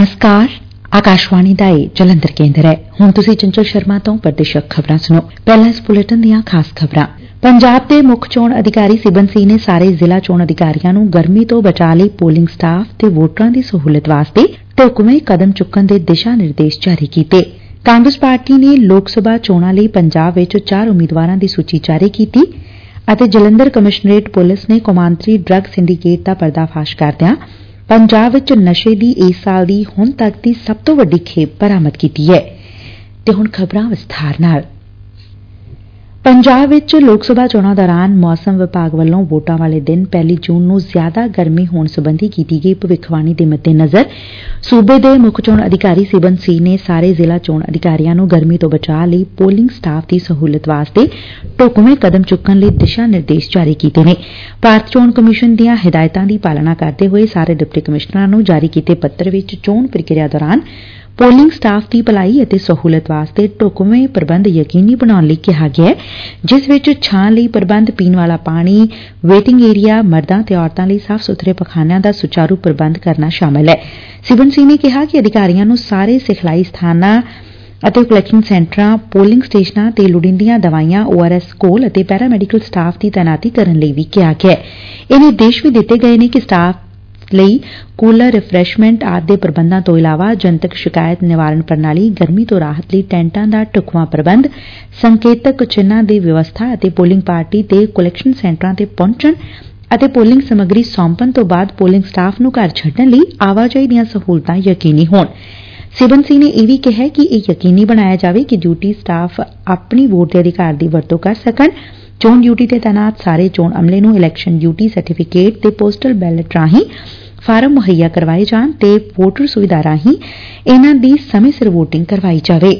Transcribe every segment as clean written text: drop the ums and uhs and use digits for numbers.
नमस्कार आकाशवाणी ਦਾ ਇਹ ਜਲੰਧਰ ਕੇਂਦਰ ਹੈ। ਹੁਣ ਤੁਸੀਂ ਚੰਚਲ ਸ਼ਰਮਾ ਤੋਂ ਪ੍ਰਦੇਸ਼ਕ ਖਬਰਾਂ ਸੁਣੋ। ਪਹਿਲਾਂ ਇਸ ਬੁਲੇਟਿਨ ਦੀਆਂ ਖਾਸ ਖਬਰਾਂ। ਪੰਜਾਬ ਦੇ ਮੁੱਖ ਚੋਣ ਅਧਿਕਾਰੀ ਸਿਬਨ ਸਿੰਘ ਨੇ ਸਾਰੇ ਜ਼ਿਲ੍ਹਾ ਚੋਣ ਅਧਿਕਾਰੀਆਂ ਨੂੰ ਗਰਮੀ ਤੋਂ ਬਚਾਅ ਲਈ ਪੋਲਿੰਗ ਸਟਾਫ ਤੇ ਵੋਟਰਾਂ ਦੀ ਸਹੂਲਤ ਵਾਸਤੇ ਢੁਕਵੇਂ ਕਦਮ ਚੁੱਕਣ ਦੇ ਦਿਸ਼ਾ ਨਿਰਦੇਸ਼ ਜਾਰੀ ਕੀਤੇ। ਕਾਂਗਰਸ ਪਾਰਟੀ ਨੇ ਲੋਕ ਸਭਾ ਚੋਣਾਂ ਲਈ ਪੰਜਾਬ ਵਿੱਚ 4 ਉਮੀਦਵਾਰਾਂ ਦੀ ਸੂਚੀ ਜਾਰੀ ਕੀਤੀ ਅਤੇ ਜਲੰਧਰ ਕਮਿਸ਼ਨਰੇਟ ਪੁਲਿਸ ਨੇ ਕੌਮਾਂਤਰੀ ਡਰੱਗ ਸਿੰਡੀਕੇਟ ਦਾ ਪਰਦਾਫਾਸ਼ ਕਰਦਿਆਂ ਪੰਜਾਬ ਵਿੱਚ ਨਸ਼ੇ ਦੀ ਇਸ ਸਾਲ ਦੀ ਹੁਣ ਤੱਕ ਦੀ ਸਭ ਤੋਂ ਵੱਡੀ ਖੇਪ ਬਰਾਮਦ ਕੀਤੀ ਹੈ। ਤੇ ਹੁਣ ਖਬਰਾਂ ਵਿਸਥਾਰ ਨਾਲ। ਪੰਜਾਬ ਵਿੱਚ ਲੋਕ ਸਭਾ ਚੋਣਾਂ ਦੌਰਾਨ ਮੌਸਮ ਵਿਭਾਗ ਵੱਲੋਂ ਵੋਟਾਂ ਵਾਲੇ ਦਿਨ 1 ਜੂਨ ਨੂੰ ਜ਼ਿਆਦਾ ਗਰਮੀ ਹੋਣ ਸਬੰਧੀ ਕੀਤੀ ਗਈ ਭਵਿੱਖਬਾਣੀ ਦੇ ਮੱਦੇਨਜ਼ਰ ਸੂਬੇ ਦੇ ਮੁੱਖ ਚੋਣ ਅਧਿਕਾਰੀ ਸਿਬਨ ਸਿੰਘ ਨੇ ਸਾਰੇ ਜ਼ਿਲ੍ਹਾ ਚੋਣ ਅਧਿਕਾਰੀਆਂ ਨੂੰ ਗਰਮੀ ਤੋਂ ਬਚਾਅ ਲਈ ਪੋਲਿੰਗ ਸਟਾਫ ਦੀ ਸਹੂਲਤ ਵਾਸਤੇ ਢੁਕਵੇਂ ਕਦਮ ਚੁੱਕਣ ਲਈ ਦਿਸ਼ਾ ਨਿਰਦੇਸ਼ ਜਾਰੀ ਕੀਤੇ ਨੇ। ਭਾਰਤ ਚੋਣ ਕਮਿਸ਼ਨ ਦੀਆਂ ਹਦਾਇਤਾਂ ਦੀ ਪਾਲਣਾ ਕਰਦੇ ਹੋਏ ਸਾਰੇ ਡਿਪਟੀ ਕਮਿਸ਼ਨਰਾਂ ਨੂੰ ਜਾਰੀ ਕੀਤੇ ਪੱਤਰ ਵਿੱਚ ਚੋਣ ਪ੍ਰਕਿਰਿਆ ਦੌਰਾਨ ਪੋਲਿੰਗ ਸਟਾਫ ਦੀ ਭਲਾਈ ਅਤੇ ਸਹੂਲਤ ਵਾਸਤੇ ਢੁਕਵੇਂ ਪ੍ਰਬੰਧ ਯਕੀਨੀ ਬਣਾਉਣ ਲਈ ਕਿਹਾ ਗਿਆ ਹੈ, ਜਿਸ ਵਿੱਚ ਛਾਂ ਲਈ ਪ੍ਰਬੰਧ, ਪੀਣ ਵਾਲਾ ਪਾਣੀ, ਵੇਟਿੰਗ ਏਰੀਆ, ਮਰਦਾਂ ਤੇ ਔਰਤਾਂ ਲਈ ਸਾਫ਼ ਸੁਥਰੇ ਪਖਾਨਿਆਂ ਦਾ ਸੁਚਾਰੂ ਪ੍ਰਬੰਧ ਕਰਨਾ ਸ਼ਾਮਲ ਹੈ। ਸਿਬਨ ਸਿੰਘ ਨੇ ਕਿਹਾ ਕਿ ਅਧਿਕਾਰੀਆਂ ਨੂੰ ਸਾਰੇ ਸਿਖਲਾਈ ਸਥਾਨਾਂ ਅਤੇ ਕਲੈਕਸ਼ਨ ਸੈਂਟਰਾਂ, ਪੋਲਿੰਗ ਸਟੇਸ਼ਨਾਂ ਤੇ ਲੋੜੀਂਦੀਆਂ ਦਵਾਈਆਂ, ORS ਘੋਲ ਅਤੇ ਪੈਰਾ ਮੈਡੀਕਲ ਸਟਾਫ ਦੀ ਤਾਇਨਾਤੀ ਕਰਨ ਲਈ ਵੀ ਕਿਹਾ ਗਿਆ ਹੈ। ਇਹ ਨਿਰਦੇਸ਼ ਵੀ ਦਿੱਤੇ ਗਏ ਨੇ ਕਿ ਸਟਾਫ ਲਈ ਕੂਲਰ, ਰਿਫਰੈਸ਼ਮੈਂਟ ਆਦਿ ਦੇ ਪ੍ਰਬੰਧਾਂ ਤੋਂ ਇਲਾਵਾ ਜਨਤਕ ਸ਼ਿਕਾਇਤ ਨਿਵਾਰਣ ਪ੍ਰਣਾਲੀ, ਗਰਮੀ ਤੋਂ ਰਾਹਤ ਲਈ ਟੈਂਟਾਂ ਦਾ ਢੁਕਵਾਂ ਪ੍ਰਬੰਧ, ਸੰਕੇਤਕ ਚਿੰਨ੍ਹਾਂ ਦੀ ਵਿਵਸਥਾ ਅਤੇ ਪੋਲਿੰਗ ਪਾਰਟੀ ਤੇ ਕਲੈਕਸ਼ਨ ਸੈਂਟਰਾਂ ਤੇ ਪਹੁੰਚਣ ਅਤੇ ਪੋਲਿੰਗ ਸਮੱਗਰੀ ਸੌਂਪਣ ਤੋਂ ਬਾਅਦ ਪੋਲਿੰਗ ਸਟਾਫ ਨੂੰ ਘਰ ਛੱਡਣ ਲਈ ਆਵਾਜਾਈ ਦੀਆਂ ਸਹੂਲਤਾਂ ਯਕੀਨੀ ਹੋਣ। ਸਿਬਨ ਸਿੰਘ ਨੇ ਇਹ ਵੀ ਕਿਹਾ ਕਿ ਇਹ ਯਕੀਨੀ ਬਣਾਇਆ ਜਾਵੇ ਕਿ ਡਿਊਟੀ ਸਟਾਫ ਆਪਣੀ ਵੋਟ ਦੇ ਅਧਿਕਾਰ ਦੀ ਵਰਤੋਂ ਕਰ ਸਕਣ। ਚੋਣ ਡਿਊਟੀ ਤੇ ਤਾਇਨਾਤ ਸਾਰੇ ਚੋਣ ਅਮਲੇ ਨੂੰ ਇਲੈਕਸ਼ਨ ਡਿਊਟੀ ਸਰਟੀਫਿਕੇਟ ਤੇ ਪੋਸਟਲ ਬੈਲਟ ਰਾਹੀਂ ਫਾਰਮ ਮੁਹੱਈਆ ਕਰਵਾਏ ਜਾਣ ਤੇ ਵੋਟਰ ਸੁਵਿਧਾ ਰਾਹੀਂ ਇਨ੍ਹਾਂ ਦੀ ਸਮੇਂ ਸਿਰ ਵੋਟਿੰਗ ਕਰਵਾਈ ਜਾਵੇ।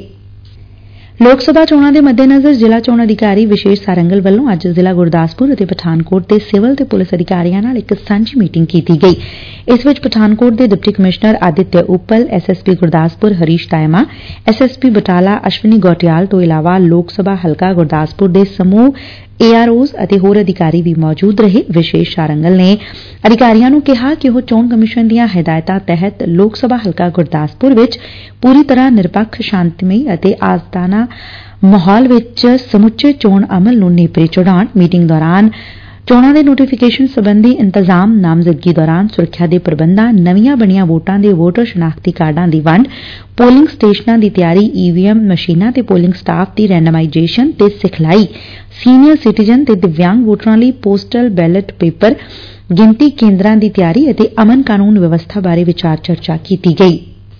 ਲੋਕ ਸਭਾ ਚੋਣਾਂ ਦੇ ਮੱਦੇਨਜ਼ਰ ਜ਼ਿਲ੍ਹਾ ਚੋਣ ਅਧਿਕਾਰੀ ਵਿਸ਼ੇਸ਼ ਸਾਰੰਗਲ ਵੱਲੋਂ ਅੱਜ ਜ਼ਿਲ੍ਹਾ ਗੁਰਦਾਸਪੁਰ ਅਤੇ ਪਠਾਨਕੋਟ ਦੇ ਸਿਵਲ ਤੇ ਪੁਲਿਸ ਅਧਿਕਾਰੀਆਂ ਨਾਲ ਇੱਕ ਸਾਂਝੀ ਮੀਟਿੰਗ ਕੀਤੀ ਗਈ। ਇਸ ਵਿੱਚ ਪਠਾਨਕੋਟ ਦੇ deputy commissioner Aditya Uppal, SSP Gurdaspur Harish Taima, SSP Batala Ashwani Gotiyal ਤੋਂ ਇਲਾਵਾ ਲੋਕ ਸਭਾ ਹਲਕਾ ਗੁਰਦਾਸਪੁਰ ਦੇ ਸਮੂਹ AROs ਅਤੇ ਹੋਰ ਅਧਿਕਾਰੀ ਵੀ ਮੌਜੂਦ ਰਹੇ। ਵਿਸ਼ੇਸ਼ ਸਾਰੰਗਲ ਨੇ ਅਧਿਕਾਰੀਆਂ ਨੂੰ ਕਿਹਾ ਕਿ ਉਹ ਚੋਣ ਕਮਿਸ਼ਨ ਦੀਆਂ ਹਦਾਇਤਾਂ ਤਹਿਤ ਲੋਕ ਸਭਾ ਹਲਕਾ ਗੁਰਦਾਸਪੁਰ ਵਿੱਚ ਪੂਰੀ ਤਰ੍ਹਾਂ ਨਿਰਪੱਖ, ਸ਼ਾਂਤਮਈ ਅਤੇ ਆਸਤਾਨਾ ਮਾਹੌਲ ਵਿੱਚ ਸਮੁੱਚੇ ਚੋਣ ਅਮਲ ਨੂੰ ਨੇਪਰੇ ਚੜਾਉਣ। ਮੀਟਿੰਗ ਦੌਰਾਨ ਚੋਣਾਂ ਦੇ ਨੋਟੀਫਿਕੇਸ਼ਨ ਸਬੰਧੀ ਇੰਤਜ਼ਾਮ, ਨਾਮਜ਼ਦਗੀ ਦੌਰਾਨ ਸੁਰੱਖਿਆ ਦੇ ਪ੍ਰਬੰਧਾਂ, ਨਵੀਆਂ ਬਣੀਆਂ ਵੋਟਾਂ ਦੇ ਵੋਟਰ ਸ਼ਨਾਖਤੀ ਕਾਰਡਾਂ ਦੀ ਵੰਡ, ਪੋਲਿੰਗ ਸਟੇਸ਼ਨਾਂ ਦੀ ਤਿਆਰੀ, EVM ਮਸ਼ੀਨਾਂ ਤੇ ਪੋਲਿੰਗ ਸਟਾਫ ਦੀ ਰੈਂਡਮਾਈਜੇਸ਼ਨ ਤੇ ਸਿਖਲਾਈ, ਸੀਨੀਅਰ ਸਿਟੀਜ਼ਨ ਤੇ ਦਿਵਿਆਂਗ ਵੋਟਰਾਂ ਲਈ ਪੋਸਟਲ ਬੈਲਟ ਪੇਪਰ, ਗਿਣਤੀ ਕੇਂਦਰਾਂ ਦੀ ਤਿਆਰੀ ਅਤੇ ਅਮਨ ਕਾਨੂੰਨ ਵਿਵਸਥਾ ਬਾਰੇ ਵਿਚਾਰ ਚਰਚਾ ਕੀਤੀ ਗਈ।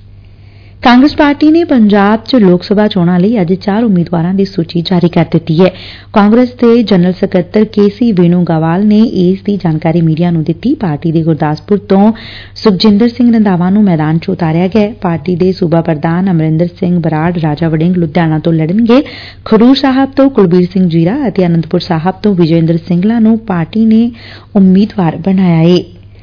ਕਾਂਗਰਸ ਪਾਰਟੀ ਨੇ ਪੰਜਾਬ 'ਚ ਲੋਕ ਸਭਾ ਚੋਣਾਂ ਲਈ ਅੱਜ 4 ਉਮੀਦਵਾਰਾਂ ਦੀ ਸੂਚੀ ਜਾਰੀ ਕਰ ਦਿੱਤੀ ਹੈ। ਕਾਂਗਰਸ ਦੇ ਜਨਰਲ ਸਕੱਤਰ KC ਵੇਣੂਗੋਪਾਲ ਨੇ ਇਸ ਦੀ ਜਾਣਕਾਰੀ ਮੀਡੀਆ ਨੂੰ ਦਿੱਤੀ। ਪਾਰਟੀ ਦੇ ਗੁਰਦਾਸਪੁਰ ਤੋਂ ਸੁਖਜਿੰਦਰ ਸਿੰਘ ਰੰਧਾਵਾ ਨੂੰ ਮੈਦਾਨ 'ਚ ਉਤਾਰਿਆ ਗਿਆ। ਪਾਰਟੀ ਦੇ ਸੂਬਾ ਪ੍ਰਧਾਨ ਅਮਰਿੰਦਰ ਸਿੰਘ ਬਰਾੜ ਰਾਜਾ ਵੜਿੰਗ ਲੁਧਿਆਣਾ ਤੋਂ ਲੜਨਗੇ। ਖਡੂਰ ਸਾਹਿਬ ਤੋਂ ਕੁਲਬੀਰ ਸਿੰਘ ਜੀਰਾ ਅਤੇ ਅਨੰਦਪੁਰ ਸਾਹਿਬ ਤੋਂ ਵਿਜੇਂਦਰ ਸਿੰਘਲਾ ਨੂੰ ਪਾਰਟੀ ਨੇ ਉਮੀਦਵਾਰ ਬਣਾਇਆ ਏ।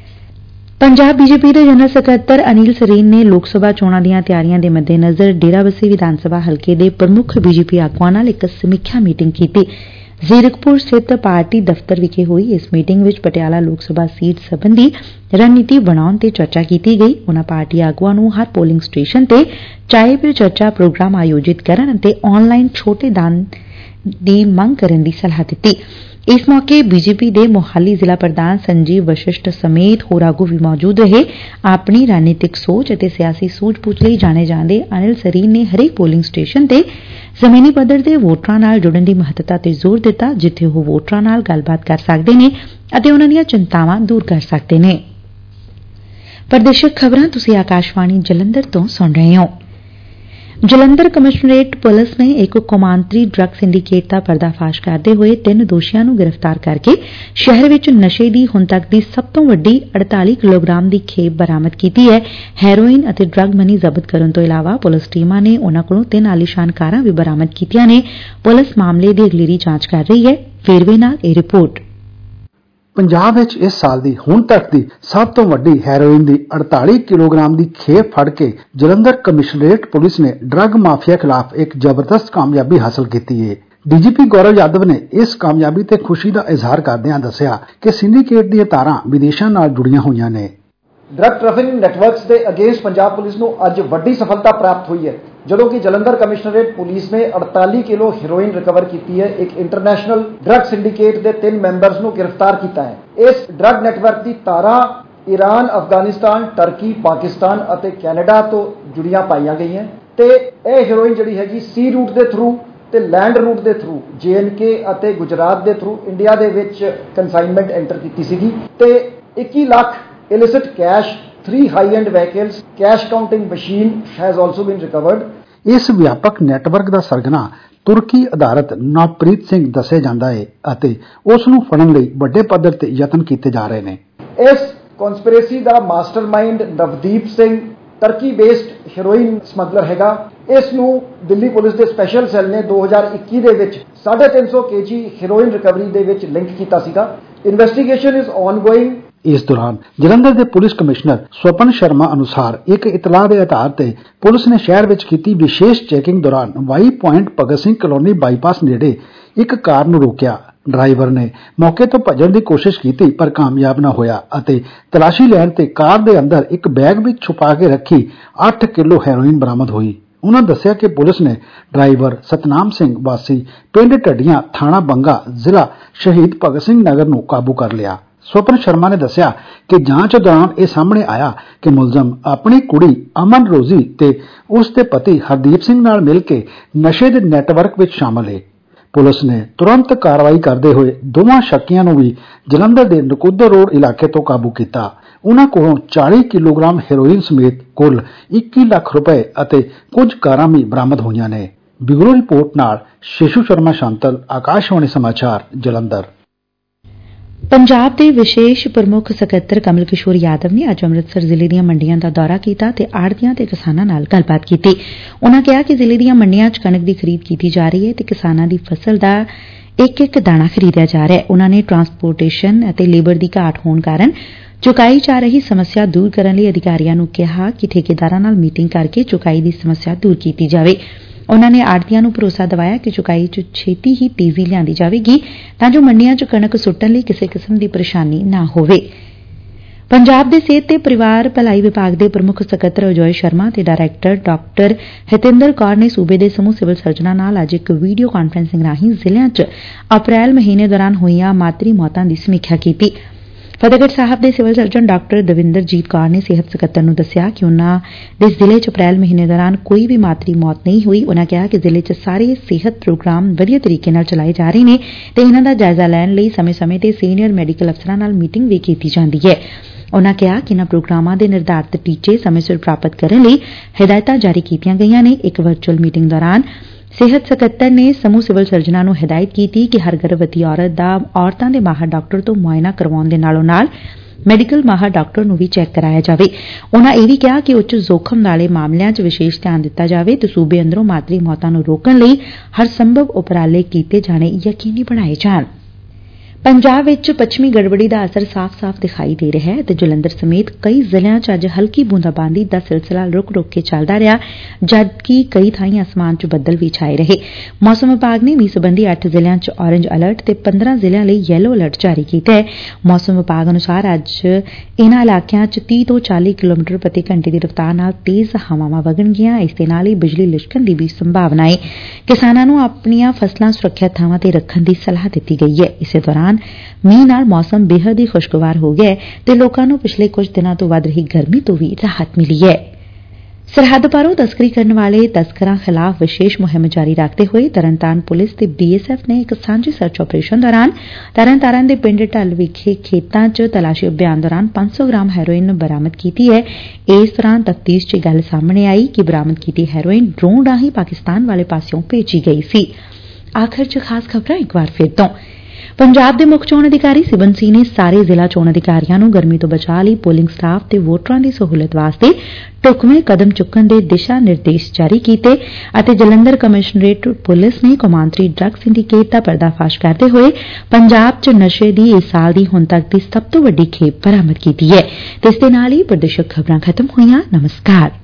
ਪੰਜਾਬ BJP ਦੇ ਜਨਰਲ ਸਕੱਤਰ ਅਨਿਲ ਸਰੀਨ ਨੇ ਲੋਕ ਸਭਾ ਚੋਣਾਂ ਦੀਆਂ ਤਿਆਰੀਆਂ ਦੇ ਮੱਦੇਨਜ਼ਰ ਡੇਰਾਬੱਸੀ ਵਿਧਾਨ ਸਭਾ ਹਲਕੇ ਦੇ ਪ੍ਰਮੁੱਖ BJP ਆਗੂਆਂ ਨਾਲ ਇੱਕ ਸਮੀਖਿਆ ਮੀਟਿੰਗ ਕੀਤੀ। ਜ਼ੀਰਕਪੁਰ ਸਥਿਤ ਪਾਰਟੀ ਦਫ਼ਤਰ ਵਿਖੇ ਹੋਈ ਇਸ ਮੀਟਿੰਗ ਵਿੱਚ ਪਟਿਆਲਾ ਲੋਕ ਸਭਾ ਸੀਟ ਸਬੰਧੀ ਰਣਨੀਤੀ ਬਣਾਉਣ ਤੇ ਚਰਚਾ ਕੀਤੀ ਗਈ। ਉਨ੍ਹਾਂ ਪਾਰਟੀ ਆਗੂਆਂ ਨੂੰ ਹਰ ਪੋਲਿੰਗ ਸਟੇਸ਼ਨ ਤੇ ਚਾਏ ਪੇ ਚਰਚਾ ਪ੍ਰੋਗਰਾਮ ਆਯੋਜਿਤ ਕਰਨ ਅਤੇ ਆਨਲਾਈਨ ਛੋਟੇ ਦਾਨ ਦੀ ਮੰਗ ਕਰਨ ਦੀ ਸਲਾਹ ਦਿੱਤੀ। ਇਸ ਮੌਕੇ BJP ਦੇ ਮੋਹਾਲੀ ਜ਼ਿਲ੍ਹਾ ਪ੍ਰਧਾਨ ਸੰਜੀਵ ਵਸ਼ਿਸ਼ਟ ਸਮੇਤ ਹੋਰ ਆਗੂ ਵੀ ਮੌਜੂਦ ਰਹੇ। ਆਪਣੀ ਰਣਨੀਤਿਕ ਸੋਚ ਅਤੇ ਸਿਆਸੀ ਸੂਝ-ਬੂਝ ਲਈ ਜਾਣੇ ਜਾਂਦੇ ਅਨਿਲ ਸਰੀਨ ਨੇ ਹਰੇਕ ਪੋਲਿੰਗ ਸਟੇਸ਼ਨ ਤੇ ਜ਼ਮੀਨੀ ਪੱਧਰ ਦੇ ਵੋਟਰਾਂ ਨਾਲ ਜੁੜਨ ਦੀ ਮਹੱਤਤਾ ਤੇ ਜ਼ੋਰ ਦਿੱਤਾ, ਜਿੱਥੇ ਉਹ ਵੋਟਰਾਂ ਨਾਲ ਗੱਲਬਾਤ ਕਰ ਸਕਦੇ ਨੇ ਅਤੇ ਉਨ੍ਹਾਂ ਦੀਆਂ ਚਿੰਤਾਵਾਂ ਦੂਰ ਕਰ ਸਕਦੇ ਨੇ। ਪ੍ਰਦੇਸ਼ਕ ਖਬਰਾਂ ਤੁਸੀਂ ਆਕਾਸ਼ਵਾਣੀ ਜਲੰਧਰ ਤੋਂ ਸੁਣ ਰਹੇ ਹੋ। ਜਲੰਧਰ ਕਮਿਸ਼ਨਰੇਟ ਪੁਲਿਸ ਨੇ ਇੱਕ ਕੌਮਾਂਤਰੀ ਡਰੱਗ ਸਿੰਡੀਕੇਟ ਦਾ ਪਰਦਾਫਾਸ਼ ਕਰਦੇ ਹੋਏ 3 ਦੋਸ਼ੀਆਂ ਨੂੰ ਗ੍ਰਿਫਤਾਰ ਕਰਕੇ ਸ਼ਹਿਰ ਵਿੱਚ ਨਸ਼ੇ ਦੀ ਹੁਣ ਤੱਕ ਦੀ ਸਭ ਤੋਂ ਵੱਡੀ 48 ਕਿਲੋਗ੍ਰਾਮ ਦੀ ਖੇਪ ਬਰਾਮਦ ਕੀਤੀ ਹੈ। ਹੈਰੋਇਨ ਅਤੇ ਡਰੱਗ ਮਨੀ ਜ਼ਬਤ ਕਰਨ ਤੋਂ ਇਲਾਵਾ ਪੁਲਿਸ ਟੀਮਾਂ ਨੇ ਉਨ੍ਹਾਂ ਕੋਲੋਂ 3 ਆਲੀਸ਼ਾਨ ਕਾਰਾਂ ਵੀ ਬਰਾਮਦ ਕੀਤੀਆਂ ਨੇ। ਪੁਲਿਸ ਮਾਮਲੇ ਦੀ ਅਗਲੇਰੀ ਜਾਂਚ ਕਰ ਰਹੀ ਹੈ। ਵੇਰਵੇ ਨਾਲ ਇਹ ਰਿਪੋਰਟ। ਪੰਜਾਬ ਵਿੱਚ ਇਸ ਸਾਲ ਦੀ ਹੁਣ ਤੱਕ ਦੀ ਸਭ ਤੋਂ ਵੱਡੀ ਹੈਰੋਇਨ ਦੀ 48 ਕਿਲੋਗ੍ਰਾਮ ਦੀ ਖੇਪ ਫੜ ਕੇ ਜਲੰਧਰ ਕਮਿਸ਼ਨਰੇਟ ਪੁਲਿਸ ਨੇ ਡਰੱਗ ਮਾਫੀਆ ਖਿਲਾਫ ਇੱਕ ਜ਼ਬਰਦਸਤ ਕਾਮਯਾਬੀ ਹਾਸਲ ਕੀਤੀ ਹੈ। DGP ਗੌਰਵ ਯਾਦਵ ਨੇ ਇਸ ਕਾਮਯਾਬੀ ਤੇ ਖੁਸ਼ੀ ਦਾ ਇਜ਼ਹਾਰ ਕਰਦਿਆਂ ਦੱਸਿਆ ਕਿ ਸਿੰਡੀਕੇਟ ਦੀਆਂ ਤਾਰਾਂ ਵਿਦੇਸ਼ਾਂ ਨਾਲ ਜੁੜੀਆਂ ਹੋਈਆਂ ਨੇ। ਡਰੱਗ ਟ੍ਰੈਫਿਕਿੰਗ ਨੈਟਵਰਕਸ ਦੇ ਅਗੇਂਸਟ ਪੰਜਾਬ ਪੁਲਿਸ ਨੂੰ ਅੱਜ ਵੱਡੀ ਸਫਲਤਾ ਪ੍ਰਾਪਤ ਹੋਈ ਹੈ, ਜਦੋਂ ਕਿ ਜਲੰਧਰ ਕਮਿਸ਼ਨਰੇਟ ਪੁਲਿਸ ਨੇ 48 ਕਿਲੋ ਹੈਰੋਇਨ ਰਿਕਵਰ ਕੀਤੀ ਹੈ। ਇੱਕ ਇੰਟਰਨੈਸ਼ਨਲ ਡਰੱਗ ਸਿੰਡੀਕੇਟ ਦੇ 3 ਮੈਂਬਰਸ ਨੂੰ ਗ੍ਰਿਫਤਾਰ ਕੀਤਾ ਹੈ। ਇਸ ਡਰੱਗ ਨੈਟਵਰਕ ਦੀ ਤਾਰਾਂ ਈਰਾਨ, ਅਫਗਾਨਿਸਤਾਨ, ਟਰਕੀ, ਪਾਕਿਸਤਾਨ ਅਤੇ ਕੈਨੇਡਾ ਤੋਂ ਜੁੜੀਆਂ ਪਾਈਆਂ ਗਈਆਂ ਤੇ ਇਹ ਹੈਰੋਇਨ ਜਿਹੜੀ ਹੈਗੀ ਸੀ ਰੂਟ ਦੇ ਥਰੂ ਤੇ ਲੈਂਡ ਰੂਟ ਦੇ ਥਰੂ JNK ਅਤੇ ਗੁਜਰਾਤ ਦੇ ਥਰੂ ਇੰਡੀਆ ਦੇ ਵਿੱਚ ਕਨਸਾਈਨਮੈਂਟ ਐਂਟਰ ਕੀਤੀ ਸੀਗੀ ਤੇ 21 lakh illicit cash, 3 high-end vehicles, cash counting machine has also been recovered. ਇਸ ਵਿਆਪਕ ਨੈਟਵਰਕ ਦਾ ਸਰਗਨਾ ਤੁਰਕੀ ਆਧਾਰਿਤ ਨਵਪ੍ਰੀਤ ਸਿੰਘ ਦੱਸਿਆ ਜਾਂਦਾ ਹੈ ਅਤੇ ਉਸ ਨੂੰ ਫੜਨ ਲਈ ਵੱਡੇ ਪੱਧਰ ਤੇ ਯਤਨ ਕੀਤੇ ਜਾ ਰਹੇ ਨੇ। ਇਸ ਕਨਸਪੀਰੇਸੀ ਦਾ mastermind Navdeep Singh Turkey based heroin smuggler ਹੈਗਾ। ਇਸ ਨੂੰ ਦਿੱਲੀ ਪੁਲਿਸ ਦੇ ਸਪੈਸ਼ਲ ਸੈੱਲ ਨੇ 2021 ਦੇ ਵਿੱਚ 350 kg ਹੈਰੋਇਨ ਰਿਕਵਰੀ ਦੇ ਵਿੱਚ ਲਿੰਕ ਕੀਤਾ ਸੀਗਾ। Investigation is ongoing. ਇਸ ਦੌਰਾਨ ਜਲੰਧਰ ਦੇ ਪੁਲਿਸ ਕਮਿਸ਼ਨਰ ਸਵਪਨ ਸ਼ਰਮਾ ਅਨੁਸਾਰ ਇੱਕ ਇਤਲਾਹ ਦੇ ਆਧਾਰ ਤੇ ਪੁਲਿਸ ਨੇ ਸ਼ਹਿਰ ਵਿੱਚ ਕੀਤੀ ਵਿਸ਼ੇਸ਼ ਚੈਕਿੰਗ ਦੌਰਾਨ Y point Bhagat Singh colony bypass ਨੇੜੇ ਇੱਕ ਕਾਰ ਨੂੰ ਰੋਕਿਆ। ਡਰਾਈਵਰ ਨੇ ਮੌਕੇ ਤੋਂ ਭੱਜਣ ਦੀ ਕੋਸ਼ਿਸ਼ ਕੀਤੀ ਪਰ ਕਾਮਯਾਬ ਨਾ ਹੋਇਆ ਅਤੇ ਤਲਾਸ਼ੀ ਲੈਣ ਤੇ ਕਾਰ ਦੇ ਅੰਦਰ ਇੱਕ ਬੈਗ ਵਿੱਚ ਛੁਪਾ ਕੇ ਰੱਖੀ 8 ਕਿਲੋ ਹੈਰੋਇਨ ਬਰਾਮਦ ਹੋਈ। ਉਨ੍ਹਾਂ ਦੱਸਿਆ ਕਿ ਪੁਲਿਸ ਨੇ ਡਰਾਈਵਰ ਸਤਨਾਮ ਸਿੰਘ ਵਾਸੀ ਪਿੰਡ ਢੱਡੀਆਂ, ਥਾਣਾ ਬੰਗਾ, ਜ਼ਿਲ੍ਹਾ ਸ਼ਹੀਦ ਭਗਤ ਸਿੰਘ ਨਗਰ ਨੂੰ ਕਾਬੂ ਕਰ ਲਿਆ। ਸਵਪਨ ਸ਼ਰਮਾ ਨੇ ਦੱਸਿਆ ਕਿ ਜਾਂਚ ਦੌਰਾਨ ਇਹ ਸਾਹਮਣੇ ਆਇਆ ਕਿ ਮੁਲਜ਼ਮ ਆਪਣੀ ਕੁੜੀ ਅਮਨ ਰੋਜ਼ੀ ਤੇ ਉਸ ਦੇ ਪਤੀ ਹਰਦੀਪ ਸਿੰਘ ਨਾਲ ਮਿਲ ਕੇ ਨਸ਼ੇ ਦੇ ਨੈਟਵਰਕ ਵਿੱਚ ਸ਼ਾਮਲ ਹੈ। ਪੁਲਿਸ ਨੇ ਤੁਰੰਤ ਕਾਰਵਾਈ ਕਰਦੇ ਹੋਏ ਦੋਵਾਂ ਸ਼ੱਕੀਆਂ ਨੂੰ ਵੀ ਜਲੰਧਰ ਦੇ ਨਕੋਦਰ ਰੋਡ ਇਲਾਕੇ ਤੋਂ ਕਾਬੂ ਕੀਤਾ। ਉਨ੍ਹਾਂ ਕੋਲੋਂ 40 ਕਿਲੋਗ੍ਰਾਮ ਹੈਰੋਇਨ ਸਮੇਤ ਕੁੱਲ 21 ਲੱਖ ਰੁਪਏ ਅਤੇ ਕੁਝ ਕਾਰਾਂ ਵੀ ਬਰਾਮਦ ਹੋਈਆਂ ਨੇ। ਬਿਊਰੋ ਰਿਪੋਰਟ ਨਾਲ ਸ਼ੇਸ਼ੂ ਸ਼ਰਮਾ ਸ਼ਾਂਤਲ, ਆਕਾਸ਼ਵਾਣੀ ਸਮਾਚਾਰ, ਜਲੰਧਰ। ਪੰਜਾਬ ਦੇ ਵਿਸ਼ੇਸ਼ ਪ੍ਰਮੁੱਖ ਸਕੱਤਰ ਕਮਲ ਕਿਸ਼ੋਰ ਯਾਦਵ ਨੇ ਅੱਜ ਅੰਮ੍ਰਿਤਸਰ ਜ਼ਿਲ੍ਹੇ ਦੀਆਂ ਮੰਡੀਆਂ ਦਾ ਦੌਰਾ ਕੀਤਾ ਤੇ ਆੜ੍ਹਤੀਆਂ ਤੇ ਕਿਸਾਨਾਂ ਨਾਲ ਗੱਲਬਾਤ ਕੀਤੀ। ਉਨ੍ਹਾਂ ਕਿਹਾ ਕਿ ਜ਼ਿਲ੍ਹੇ ਦੀਆਂ ਮੰਡੀਆਂ 'ਚ ਕਣਕ ਦੀ ਖਰੀਦ ਕੀਤੀ ਜਾ ਰਹੀ ਹੈ ਤੇ ਕਿਸਾਨਾਂ ਦੀ ਫਸਲ ਦਾ ਇੱਕ ਦਾਣਾ ਖਰੀਦਿਆ ਜਾ ਰਿਹਾ ਹੈ। ਉਨ੍ਹਾਂ ਨੇ ਟਰਾਂਸਪੋਰਟੇਸ਼ਨ ਅਤੇ ਲੇਬਰ ਦੀ ਘਾਟ ਹੋਣ ਕਾਰਨ ਚੁਕਾਈ ਜਾ ਰਹੀ ਸਮੱਸਿਆ ਦੂਰ ਕਰਨ ਲਈ ਅਧਿਕਾਰੀਆਂ ਨੂੰ ਕਿਹਾ ਕਿ ਠੇਕੇਦਾਰਾਂ ਨਾਲ ਮੀਟਿੰਗ ਕਰਕੇ ਚੁਕਾਈ ਦੀ ਸਮੱਸਿਆ ਦੂਰ ਕੀਤੀ ਜਾਵੇ। ਉਨ੍ਹਾਂ ਨੇ ਆੜ੍ਹਤੀਆਂ ਨੂੰ ਭਰੋਸਾ ਦਿਵਾਇਆ ਕਿ ਚੁਕਾਈ 'ਚ ਛੇਤੀ ਹੀ ਤੇਜ਼ੀ ਲਿਆਂਦੀ ਜਾਵੇਗੀ ਤਾਂ ਜੋ ਮੰਡੀਆਂ 'ਚ ਕਣਕ ਸੁੱਟਣ ਲਈ ਕਿਸੇ ਕਿਸਮ ਦੀ ਪਰੇਸ਼ਾਨੀ ਨਾ ਹੋਵੇ। ਪੰਜਾਬ ਦੇ ਸਿਹਤ ਤੇ ਪਰਿਵਾਰ ਭਲਾਈ ਵਿਭਾਗ ਦੇ ਪ੍ਰਮੁੱਖ ਸਕੱਤਰ ਅਜੋਏ ਸ਼ਰਮਾ ਤੇ ਡਾਇਰੈਕਟਰ ਡਾਕਟਰ ਹਿਤਿੰਦਰ ਕੌਰ ਨੇ ਸੂਬੇ ਦੇ ਸਮੂਹ ਸਿਵਲ ਸਰਜਨਾਂ ਨਾਲ ਅੱਜ ਇੱਕ ਵੀਡੀਓ ਕਾਨਫਰੰਸਿੰਗ ਰਾਹੀਂ ਜ਼ਿਲ੍ਹਿਆਂ 'ਚ ਅਪ੍ਰੈਲ ਮਹੀਨੇ ਦੌਰਾਨ ਹੋਈਆਂ ਮਾਤਰੀ ਮੌਤਾਂ ਦੀ ਸਮੀਖਿਆ ਕੀਤੀ। ਫਤਿਹਗੜ੍ਹ ਸਾਹਿਬ ਦੇ civil surgeon doctor Davinderjit Kaur ਨੇ ਸਿਹਤ ਸਕੱਤਰ ਨੂੰ ਦੱਸਿਆ ਕਿ ਉਨ੍ਹਾਂ ਦੇ ਜ਼ਿਲ੍ਹੇ 'ਚ ਅਪ੍ਰੈਲ ਮਹੀਨੇ ਦੌਰਾਨ ਕੋਈ ਵੀ ਮਾਤਰੀ ਮੌਤ ਨਹੀਂ ਹੋਈ। ਉਨ੍ਹਾਂ ਕਿਹਾ ਕਿ ਜ਼ਿਲ੍ਹੇ 'ਚ ਸਾਰੇ ਸਿਹਤ ਪ੍ਰੋਗਰਾਮ ਵਧੀਆ ਤਰੀਕੇ ਨਾਲ ਚਲਾਏ ਜਾ ਰਹੇ ਨੇ ਤੇ ਇਨ੍ਹਾਂ ਦਾ ਜਾਇਜ਼ਾ ਲੈਣ ਲਈ ਸਮੇਂ-ਸਮੇਂ ਤੇ ਸੀਨੀਅਰ ਮੈਡੀਕਲ ਅਫਸਰਾਂ ਨਾਲ ਮੀਟਿੰਗ ਵੀ ਕੀਤੀ ਜਾਂਦੀ ਹੈ। ਉਨ੍ਹਾਂ ਕਿਹਾ ਕਿ ਇਨ੍ਹਾਂ ਪ੍ਰੋਗਰਾਮਾਂ ਦੇ ਨਿਰਧਾਰਿਤ ਟੀਚੇ ਸਮੇਂ ਸਿਰ ਪ੍ਰਾਪਤ ਕਰਨ ਲਈ ਹਦਾਇਤਾਂ ਜਾਰੀ ਕੀਤੀਆਂ ਗਈਆਂ ਨੇ। ਇੱਕ ਵਰਚੁਅਲ ਮੀਟਿੰਗ ਦੌਰਾਨ ਸਿਹਤ ਸਕੱਤਰ ਨੇ ਸਮੂਹ ਸਿਵਲ ਸਰਜਨਾਂ ਨੂੰ ਹਦਾਇਤ ਕੀਤੀ ਕਿ ਹਰ ਗਰਭਵਤੀ ਔਰਤ ਦਾ ਔਰਤਾਂ ਦੇ ਮਾਹਰ ਡਾਕਟਰ ਤੋਂ ਮੁਆਇਨਾ ਕਰਵਾਉਣ ਦੇ ਨਾਲ ਮੈਡੀਕਲ ਮਾਹਰ ਡਾਕਟਰ ਨੂੰ ਵੀ ਚੈੱਕ ਕਰਾਇਆ ਜਾਵੇ। ਉਨ੍ਹਾਂ ਇਹ ਵੀ ਕਿਹਾ ਕਿ ਉੱਚ ਜੋਖਮ ਵਾਲੇ ਮਾਮਲਿਆਂ 'ਚ ਵਿਸ਼ੇਸ਼ ਧਿਆਨ ਦਿੱਤਾ ਜਾਵੇ ਤੇ ਸੂਬੇ ਅੰਦਰੋਂ ਮਾਤਰੀ ਮੌਤਾਂ ਨੂੰ ਰੋਕਣ ਲਈ ਹਰ ਸੰਭਵ ਉਪਰਾਲੇ ਕੀਤੇ ਜਾਣੇ ਯਕੀਨੀ ਬਣਾਏ ਜਾਣ। ਪੰਜਾਬ ਵਿੱਚ ਪੱਛਮੀ ਗੜਬੜੀ ਦਾ ਅਸਰ ਸਾਫ਼-ਸਾਫ਼ ਦਿਖਾਈ ਦੇ ਰਿਹਾ ਹੈ ਤੇ ਜਲੰਧਰ ਸਮੇਤ ਕਈ ਜ਼ਿਲ੍ਹਿਆਂ 'ਚ ਅੱਜ ਹਲਕੀ ਬੂੰਦਾਬਾਂਦੀ ਦਾ ਸਿਲਸਿਲਾ ਰੁਕ-ਰੁਕ ਕੇ ਚੱਲਦਾ ਰਿਹਾ, ਜਦਕਿ ਕਈ ਥਾਈਂ ਅਸਮਾਨ 'ਚ ਬੱਦਲ ਵੀ ਛਾਏ ਰਹੇ। ਮੌਸਮ ਵਿਭਾਗ ਨੇ ਮੀਂਹ ਸੰਬੰਧੀ 8 ਜ਼ਿਲ੍ਹਿਆਂ 'ਚ ਔਰੇਂਜ ਅਲਰਟ ਤੇ 15 ਜ਼ਿਲ੍ਹਿਆਂ ਲਈ ਯੈਲੋ ਅਲਰਟ ਜਾਰੀ ਕੀਤਾ ਹੈ। ਮੌਸਮ ਵਿਭਾਗ ਅਨੁਸਾਰ ਅੱਜ ਇਨ੍ਹਾਂ ਇਲਾਕਿਆਂ 'ਚ 30 ਤੋਂ 40 ਕਿਲੋਮੀਟਰ ਪ੍ਰਤੀ ਘੰਟੇ ਦੀ ਰਫ਼ਤਾਰ ਨਾਲ ਤੇਜ਼ ਹਵਾਵਾਂ ਵਗਣਗੀਆਂ। ਇਸ ਦੇ ਨਾਲ ਹੀ ਬਿਜਲੀ ਲਿਸ਼ਕਣ ਦੀ ਵੀ ਸੰਭਾਵਨਾ ਹੈ। ਕਿਸਾਨਾਂ ਨੂੰ ਆਪਣੀਆਂ ਫਸਲਾਂ ਸੁਰੱਖਿਅਤ ਥਾਵਾਂ ਤੇ ਰੱਖਣ ਦੀ ਸਲਾਹ ਦਿੱਤੀ ਗਈ ਹੈ। ਇਸੇ ਦੌਰਾਨ ਮੀਂਹ ਨਾਲ ਮੌਸਮ ਬੇਹੱਦ ਹੀ ਖੁਸ਼ਗਵਾਰ ਹੋ ਗਿਆ ਤੇ ਲੋਕਾਂ ਨੂੰ ਪਿਛਲੇ ਕੁਝ ਦਿਨਾਂ ਤੋਂ ਵੱਧ ਰਹੀ ਗਰਮੀ ਤੋਂ ਵੀ ਰਾਹਤ ਮਿਲੀ ਹੈ। ਸਰਹੱਦ ਪਾਰੋਂ ਤਸਕਰੀ ਕਰਨ ਵਾਲੇ ਤਸਕਰਾਂ ਖਿਲਾਫ਼ ਵਿਸ਼ੇਸ਼ ਮੁਹਿੰਮ ਜਾਰੀ ਰੱਖਦੇ ਹੋਏ ਤਰਨਤਾਰਨ ਪੁਲਿਸ ਤੇ BSF ਨੇ ਇੱਕ ਸਾਂਝੀ ਸਰਚ ਆਪਰੇਸ਼ਨ ਦੌਰਾਨ ਤਰਨਤਾਰਨ ਦੇ ਪਿੰਡ ਢੱਲ ਵਿਖੇ ਖੇਤਾਂ 'ਚ ਤਲਾਸ਼ੀ ਅਭਿਆਨ ਦੌਰਾਨ 500 ਗ੍ਰਾਮ ਹੈਰੋਇਨ ਬਰਾਮਦ ਕੀਤੀ ਹੈ। ਇਸ ਦੌਰਾਨ ਤਫਤੀਸ਼ 'ਚ ਗੱਲ ਸਾਹਮਣੇ ਆਈ ਕਿ ਬਰਾਮਦ ਕੀਤੀ ਹੈਰੋਇਨ ਡਰੋਨ ਰਾਹੀਂ ਪਾਕਿਸਤਾਨ ਵਾਲੇ ਪਾਸਿਓਂ ਭੇਜੀ ਗਈ ਸੀ। ਆਖਰ 'ਚ ਖਾਸ ਖਬਰਾਂ ਇੱਕ ਵਾਰ ਫਿਰ ਤੋਂ। ਪੰਜਾਬ ਦੇ ਮੁੱਖ ਚੋਣ ਅਧਿਕਾਰੀ ਸਿਬਨ ਸਿੰਘ ਨੇ ਸਾਰੇ ਜ਼ਿਲ੍ਹਾ ਚੋਣ ਅਧਿਕਾਰੀਆਂ ਨੂੰ ਗਰਮੀ ਤੋਂ ਬਚਾਅ ਲਈ ਪੋਲਿੰਗ ਸਟਾਫ ਤੇ ਵੋਟਰਾਂ ਦੀ ਸਹੂਲਤ ਵਾਸਤੇ ਢੁਕਵੇਂ ਕਦਮ ਚੁੱਕਣ ਦੇ ਦਿਸ਼ਾ ਨਿਰਦੇਸ਼ ਜਾਰੀ ਕੀਤੇ ਅਤੇ ਜਲੰਧਰ ਕਮਿਸ਼ਨਰੇਟ ਪੁਲਿਸ ਨੇ ਕੌਮਾਂਤਰੀ ਡਰੱਗ ਸਿੰਡੀਕੇਟ ਦਾ ਪਰਦਾਫਾਸ਼ ਕਰਦੇ ਹੋਏ ਪੰਜਾਬ 'ਚ ਨਸ਼ੇ ਦੀ ਇਸ ਸਾਲ ਦੀ ਹੁਣ ਤੱਕ ਦੀ ਸਭ ਤੋਂ ਵੱਡੀ ਖੇਪ ਬਰਾਮਦ ਕੀਤੀ ਹੈ। ਤੇ ਇਸ ਦੇ ਨਾਲ ਹੀ ਪ੍ਰਦੇਸ਼ਕ ਖਬਰਾਂ ਖਤਮ ਹੋਈਆਂ। ਨਮਸਕਾਰ।